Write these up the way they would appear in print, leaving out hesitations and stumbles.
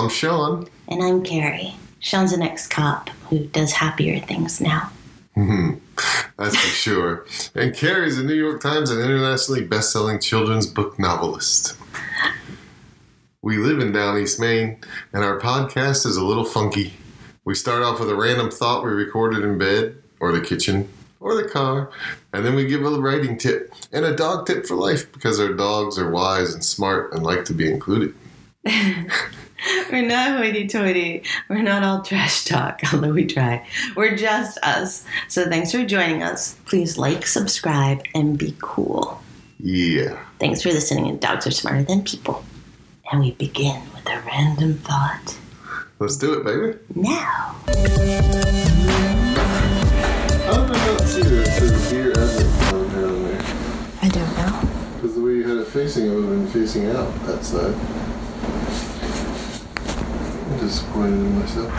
Sean. And I'm Carrie. Sean's an ex-cop who does happier things now. That's for sure. And Carrie's a New York Times and internationally best-selling children's book novelist. We live in Down East Maine, and our podcast is a little funky. We start off with a random thought we recorded in bed, or the kitchen, or the car, and then we give a writing tip and a dog tip for life because our dogs are wise and smart and like to be included. We're not hoity-toity. We're not all trash talk, although we try. We're just us. So thanks for joining us. Please like, subscribe, and be cool. Yeah. Thanks for listening, and dogs are smarter than people. And we begin with a random thought. Let's do it, baby. Now. How did I not see that it says beer advent calendar down there? I don't know. Because the way you had it facing, it would have been facing out that side. I'm disappointed in myself.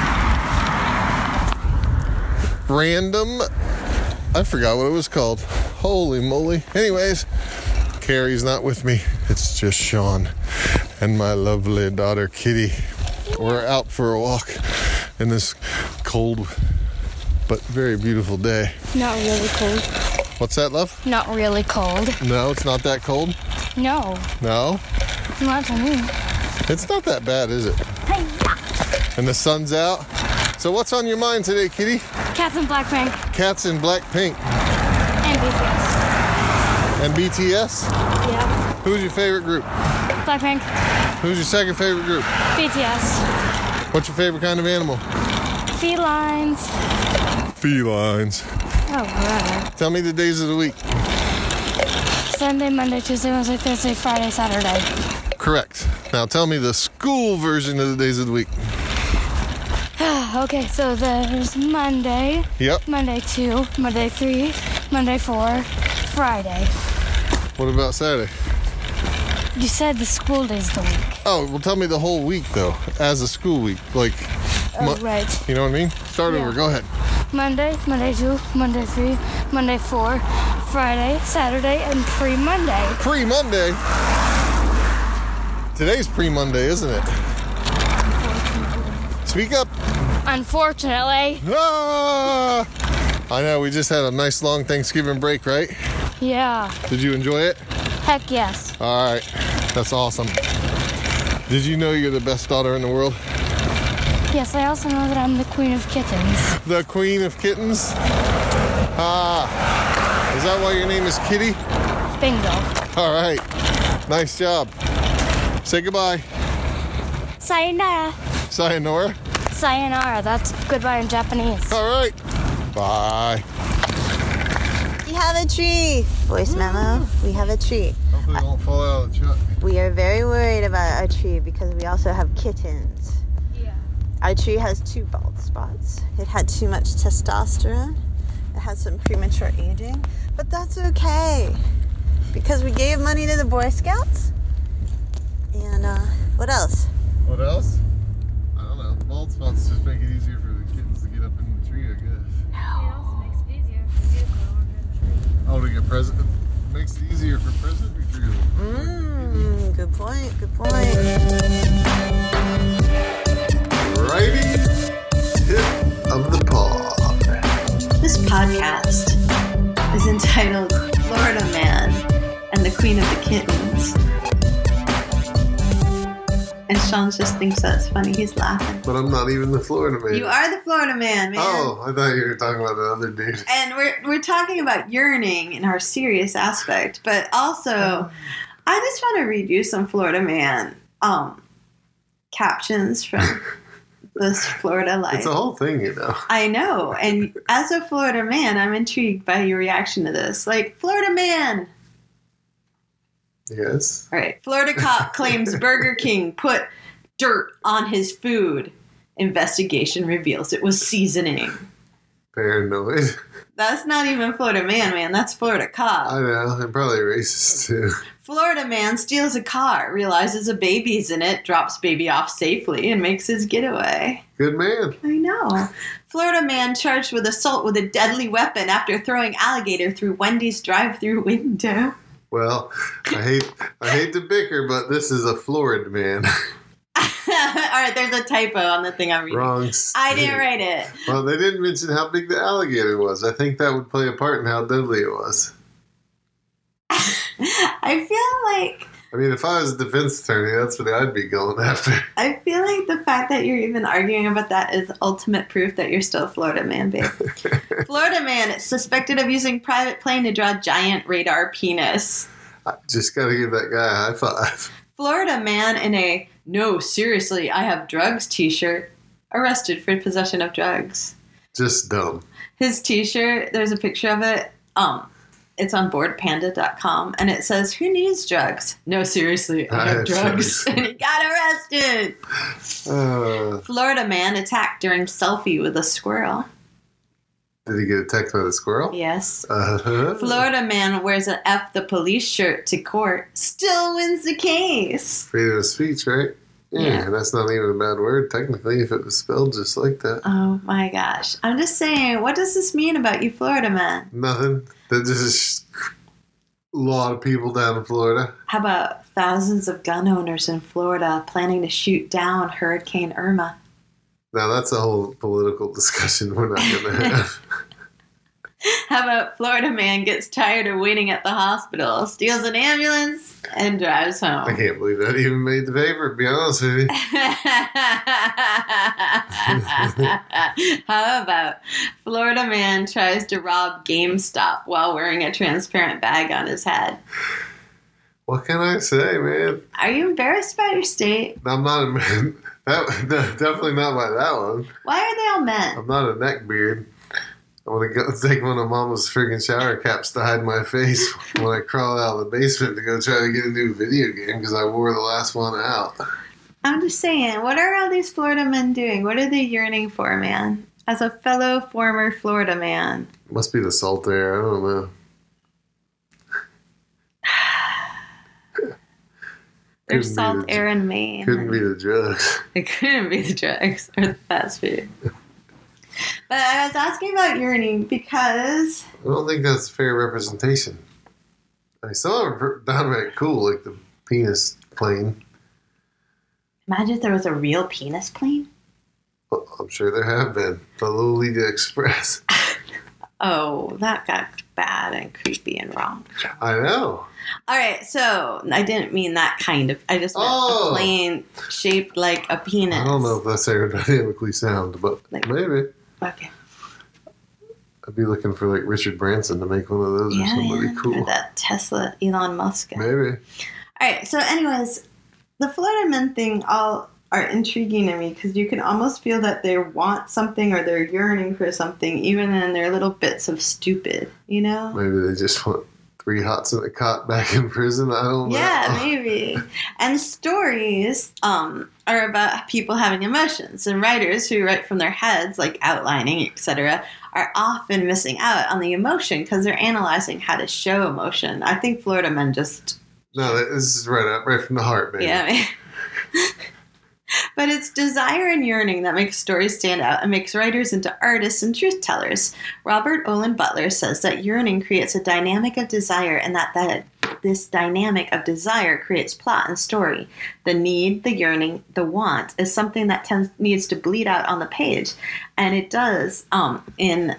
Random. I forgot what it was called. Holy moly. Anyways, Carrie's not with me. It's just Sean and my lovely daughter, Kitty. We're out for a walk in this cold but very beautiful day. Not really cold. What's that, love? Not really cold. No, it's not that cold? No. No? Not to me. It's not that bad, is it? And the sun's out. So what's on your mind today, Kitty? Cats in Blackpink. Cats in Blackpink. And BTS. And BTS? Yeah. Who's your favorite group? Blackpink. Who's your second favorite group? BTS. What's your favorite kind of animal? Felines. Felines. Oh, right. Tell me the days of the week. Sunday, Monday, Tuesday, Wednesday, Thursday, Friday, Saturday. Correct. Now tell me the school version of the days of the week. Okay, so there's Monday. Yep. Monday 2, Monday 3, Monday 4, Friday. What about Saturday? You said the school days of the week. Oh, well, tell me the whole week, though, as a school week. Like, Oh, right. You know what I mean? Start over. Go ahead. Monday, Monday 2, Monday 3, Monday 4, Friday, Saturday, and pre-Monday. Pre-Monday? Today's pre-Monday, isn't it? Speak up. Unfortunately. Ah! I know, we just had a nice long Thanksgiving break, right? Yeah. Did you enjoy it? Heck yes. All right. That's awesome. Did you know you're the best daughter in the world? Yes, I also know that I'm the queen of kittens. The queen of kittens? Ah. Is that why your name is Kitty? Bingo. All right. Nice job. Say goodbye. Sayonara. Sayonara. Sayonara. That's goodbye in Japanese. All right. Bye. We have a tree. Voice memo. We have a tree. Hopefully it won't fall out of the truck. We are very worried about our tree because we also have kittens. Yeah. Our tree has 2 bald spots. It had too much testosterone. It had some premature aging. But that's okay. Because we gave money to the Boy Scouts. And what else? What else? I don't know. Bald spots just make it easier for the kittens to get up in the tree, I guess. It also makes it easier for you to go under the tree. Oh, to get present. Makes it easier for present retrieval. Good point. Good point. Righty tip of the pod. This podcast is entitled Florida Man and the Queen of the Kittens. And Sean just thinks that's funny. He's laughing. But I'm not even the Florida man. You are the Florida man, man. Oh, I thought you were talking about the other dude. And we're talking about yearning in our serious aspect, but also I just want to read you some Florida Man captions from this Florida life. It's a whole thing, you know. I know. And as a Florida man, I'm intrigued by your reaction to this. Like, Florida man. Yes. All right. Florida cop claims Burger King put dirt on his food. Investigation reveals it was seasoning. Paranoid. That's not even Florida man. That's Florida cop. I know. And probably racist, too. Florida man steals a car, realizes a baby's in it, drops baby off safely, and makes his getaway. Good man. I know. Florida man charged with assault with a deadly weapon after throwing alligator through Wendy's drive-thru window. Well, I hate to bicker, but this is a florid man. right, there's a typo on the thing I'm reading. Wrong. I didn't write it. Well, they didn't mention how big the alligator was. I think that would play a part in how deadly it was. I feel like I mean, if I was a defense attorney, that's what I'd be going after. I feel like the fact that you're even arguing about that is ultimate proof that you're still a Florida man, babe. Florida man suspected of using private plane to draw giant radar penis. I just got to give that guy a high five. Florida man in a "No, seriously, I have drugs" t-shirt arrested for possession of drugs. Just dumb. His t-shirt, there's a picture of it. It's on boardpanda.com, and it says, "Who needs drugs?" "No, seriously, I have drugs." And he got arrested. Florida man attacked during selfie with a squirrel. Did he get attacked by the squirrel? Yes. Uh-huh. Florida man wears an F the police shirt to court. Still wins the case. Freedom of speech, right? Yeah, that's not even a bad word, technically, if it was spelled just like that. Oh, my gosh. I'm just saying, what does this mean about you Florida men? Nothing. There's just a lot of people down in Florida. How about thousands of gun owners in Florida planning to shoot down Hurricane Irma? Now, that's a whole political discussion we're not going to have. How about Florida man gets tired of waiting at the hospital, steals an ambulance, and drives home? I can't believe that even made the paper, to be honest with you. How about Florida man tries to rob GameStop while wearing a transparent bag on his head? What can I say, man? Are you embarrassed about your state? I'm not definitely not by that one. Why are they all men? I'm not a neckbeard. I want to go take one of Mama's friggin' shower caps to hide my face when I crawl out of the basement to go try to get a new video game because I wore the last one out. I'm just saying, what are all these Florida men doing? What are they yearning for, man? As a fellow former Florida man. Must be the salt air. I don't know. There's salt air in Maine. Couldn't be the drugs. It couldn't be the drugs or the fast food. But I was asking about yearning because... I don't think that's fair representation. I mean, some of them are downright cool, like the penis plane. Imagine if there was a real penis plane. Well, I'm sure there have been. The Lolita Express. Oh, that got bad and creepy and wrong. I know. All right, so I didn't mean that kind of. I just meant a plane shaped like a penis. I don't know if that's aerodynamically sound, but maybe. Okay. I'd be looking for like Richard Branson to make one of those or somebody cool. Or that Tesla Elon Musk guy. Maybe. All right, so anyways, the Florida men thing all are intriguing to me because you can almost feel that they want something or they're yearning for something, even in their little bits of stupid, you know? Maybe they just want 3 hots in a cot back in prison. I don't know. Yeah, maybe. And stories are about people having emotions, and writers who write from their heads, like outlining, etc., are often missing out on the emotion because they're analyzing how to show emotion. I think Florida men just... No, this is right from the heart, baby. Yeah, man. But it's desire and yearning that makes stories stand out and makes writers into artists and truth tellers. Robert Olin Butler says that yearning creates a dynamic of desire and that this dynamic of desire creates plot and story. The need, the yearning, the want is something that needs to bleed out on the page. And it does in,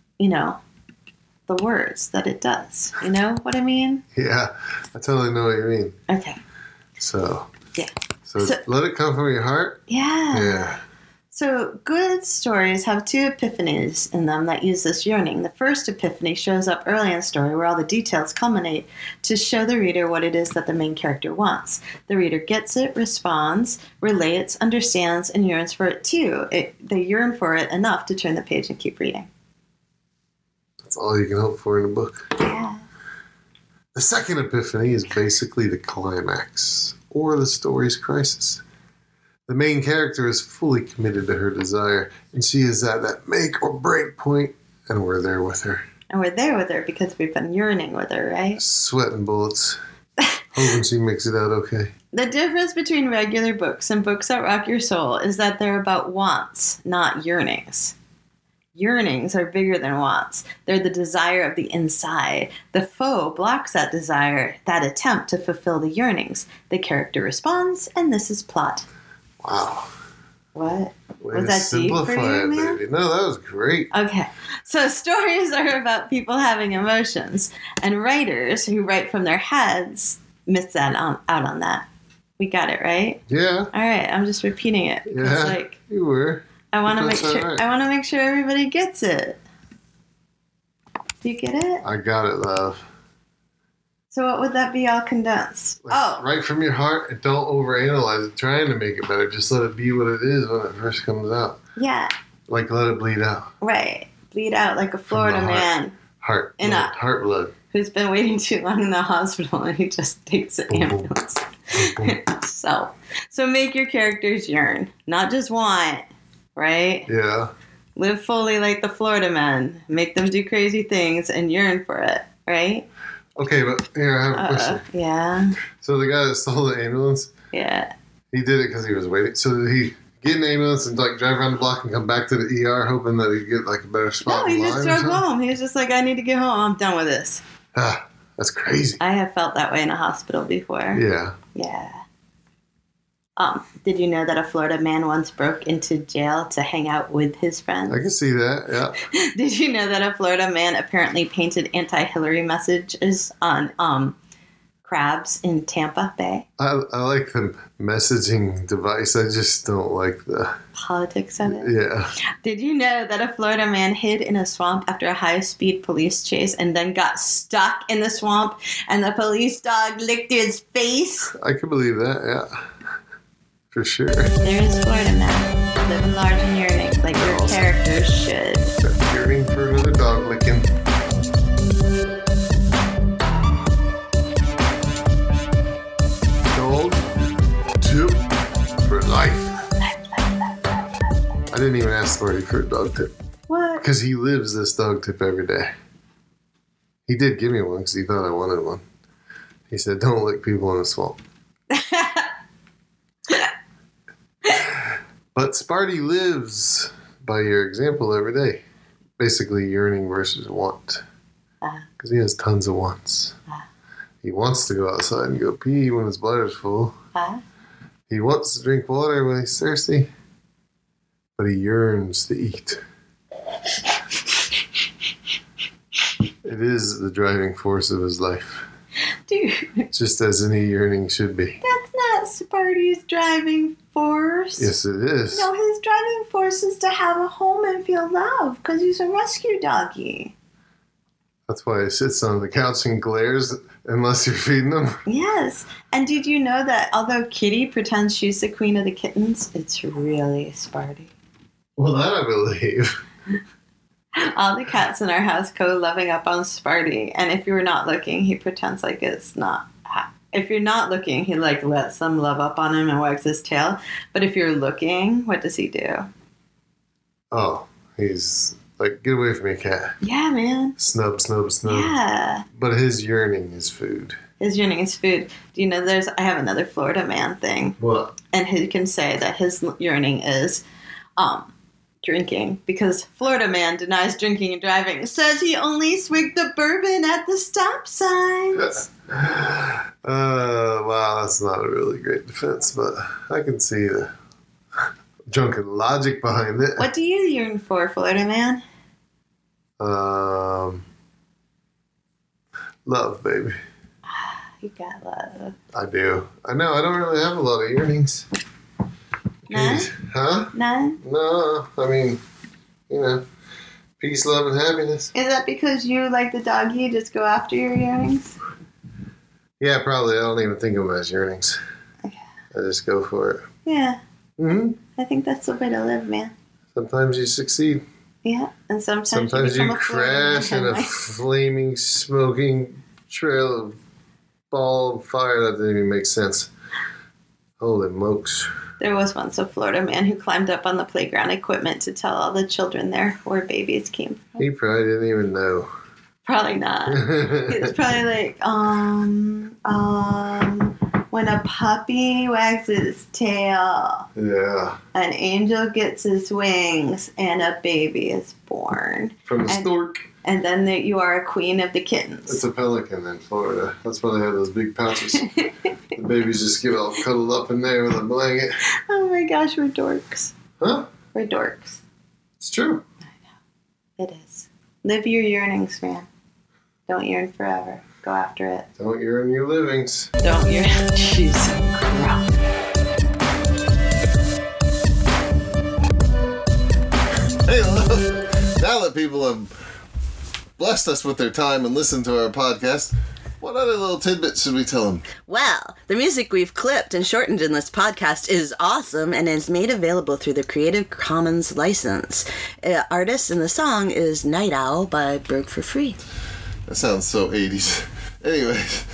the words that it does. You know what I mean? Yeah, I totally know what you mean. Okay. So... Yeah. So let it come from your heart? Yeah. Yeah. So good stories have 2 epiphanies in them that use this yearning. The first epiphany shows up early in the story where all the details culminate to show the reader what it is that the main character wants. The reader gets it, responds, relates, understands, and yearns for it too. They yearn for it enough to turn the page and keep reading. That's all you can hope for in a book. Yeah. The second epiphany is basically the climax, or the story's crisis. The main character is fully committed to her desire, and she is at that make or break point, and we're there with her. And we're there with her because we've been yearning with her, right? Sweating bullets. Hoping she makes it out okay. The difference between regular books and books that rock your soul is that they're about wants, not yearnings. Yearnings are bigger than wants. They're the desire of the inside. The foe blocks that desire, that attempt to fulfill the yearnings. The character responds, and this is plot. Wow. What? Way Was to that deep for simplify you, it, man? baby. No, that was great. Okay. So stories are about people having emotions, and writers who write from their heads miss out on that. We got it, right? Yeah. All right. I'm just repeating it. Yeah. Like, You were. I want to make That's all sure. right. I want to make sure everybody gets it. Do you get it? I got it, love. So what would that be all condensed? Like, right from your heart, and don't overanalyze it, trying to make it better. Just let it be what it is when it first comes out. Yeah. Like, let it bleed out. Right. Bleed out like a Florida heart. man Heart. In blood, a- heart blood. who's been waiting too long in the hospital, and he just takes an Boom, boom. ambulance. Boom, boom. So make your characters yearn, not just want, right? Yeah. Live fully like the Florida men. Make them do crazy things and yearn for it, right? Okay, but here, I have a question. Yeah. So the guy that stole the ambulance, Yeah. he did it because he was waiting. So did he get in the ambulance and like drive around the block and come back to the ER hoping that he'd get like a better No, spot he in just line or drove something? home. He was just like, I need to get home. I'm done with this. Ah, that's crazy. I have felt that way in a hospital before. Yeah. Yeah. Did you know that a Florida man once broke into jail to hang out with his friends? I can see that. Yeah. Did you know that a Florida man apparently painted anti-Hillary messages on crabs in Tampa Bay? I like the messaging device. I just don't like the. Politics of it. Yeah. Did you know that a Florida man hid in a swamp after a high-speed police chase and then got stuck in the swamp and the police dog licked his face? I can believe that. Yeah. For sure. There is Florida men living large and yearning like your Awesome. characters should. Yearning for another dog licking. Dog tip for life. I didn't even ask Smarty for a dog tip What? because he lives this dog tip every day. He did give me one because he thought I wanted one. He said, "Don't lick people in the swamp." But Sparty lives by your example every day. Basically, yearning versus want. Because he has tons of wants. He wants to go outside and go pee when his bladder's full. He wants to drink water when he's thirsty. But he yearns to eat. It is the driving force of his life. Dude, Just as any yearning should be. that's not Sparty's driving force. Yes, it is. No, his driving force is to have a home and feel love because he's a rescue doggy. That's why he sits on the couch and glares unless you're feeding him. Yes. And did you know that although Kitty pretends she's the queen of the kittens, it's really Sparty? Well, that I believe. All the cats in our house go loving up on Sparty, and if you're not looking, he pretends like it's not. If you're not looking, he like lets them love up on him and wags his tail. But if you're looking, what does he do? Oh, he's like, get away from me, cat. Yeah, man. Snub, snub, snub. Yeah. But his yearning is food. His yearning is food. Do you know I have another Florida man thing, What? and he can say that his yearning is drinking because Florida man denies drinking and driving. Says he only swigged the bourbon at the stop signs. Wow, that's not a really great defense, but I can see the drunken logic behind it. What do you yearn for, Florida man? Love, baby. You got love. I do. I know, I don't really have a lot of yearnings. None? Huh? None? No, I mean, you know, peace, love, and happiness. Is that because you, like the doggy, just go after your yearnings? Yeah, probably. I don't even think of them as yearnings. Okay. I just go for it. Yeah. Hmm. I think that's the way to live, man. Sometimes you succeed. Yeah. And sometimes Sometimes you you become a Florida crash man in a and, like, flaming, smoking trail of ball of fire. That didn't even make sense. Holy mokes. There was once a Florida man who climbed up on the playground equipment to tell all the children there where babies came from. He probably didn't even know. Probably not. He was probably like, when a puppy wags its tail, Yeah. an angel gets his wings, and a baby is born. From the And- stork. And then you are a queen of the kittens. It's a pelican in Florida. That's why they have those big pouches. The The babies just get all cuddled up in there with a blanket. Oh my gosh, we're dorks. Huh? We're dorks. It's true. It is. Live your yearnings, man. Don't yearn forever. Go after it. Don't yearn your livings. Don't yearn. Jesus Christ. Hey, look. Now that people have blessed us with their time and listened to our podcast, what other little tidbits should we tell them? Well, the music we've clipped and shortened in this podcast is awesome and is made available through the Creative Commons license. Artist in the song is Night Owl by Broke for Free. That sounds so 80s. Anyways.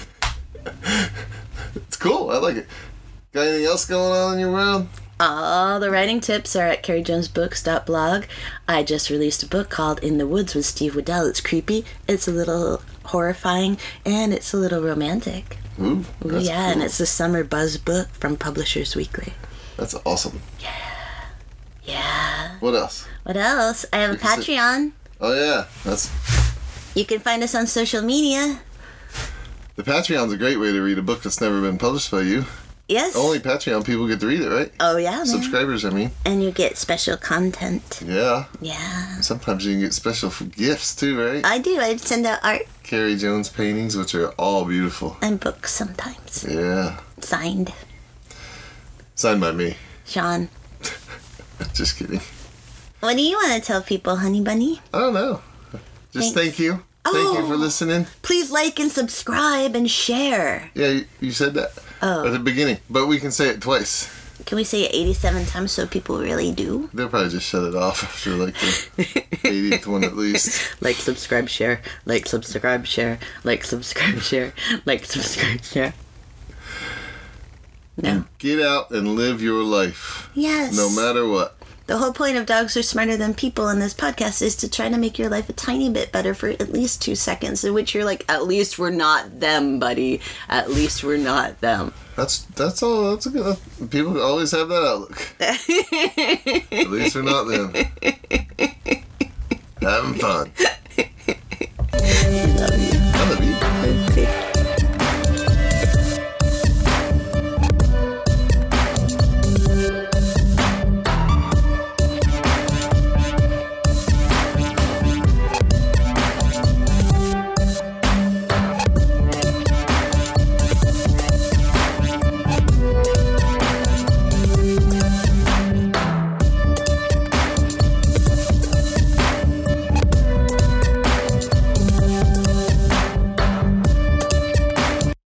It's cool. I like it. Got anything else going on in your world? All the writing tips are at carriejonesbooks.blog. I just released a book called In the Woods with Steve Waddell. It's creepy, it's a little horrifying, and it's a little romantic. Ooh, that's yeah, cool. and it's a summer buzz book from Publishers Weekly. That's awesome. Yeah. What else? What else? I have a Patreon. Oh, yeah. That's... You can find us on social media. The Patreon's a great way to read a book that's never been published by you. Yes. Only Patreon people get to read it, right? Oh, yeah, man. Subscribers, I mean. And you get special content. Yeah. Yeah. Sometimes you can get special gifts, too, right? I do. I send out art Carrie Jones paintings, which are all beautiful. and books sometimes. Yeah. Signed. Signed by me. Sean. Just kidding. What do you want to tell people, honey bunny? I don't know. Just Thanks. thank you. Thank you for listening. Please like and subscribe and share. Yeah, you said that Oh. at the beginning, but we can say it twice. Can we say it 87 times so people really do? They'll probably just shut it off after like the 80th one at least. Like, subscribe, share. Like, subscribe, share. Like, subscribe, share. Like, subscribe, share. No. Get out and live your life. Yes. No matter what. The whole point of Dogs Are Smarter Than People in this podcast is to try to make your life a tiny bit better for at least 2 seconds, in which you're like, at least we're not them, buddy. At least we're not them. That's all. That's a good. People always have that outlook. At least we're not them. Having fun. I love you. I love you. Okay.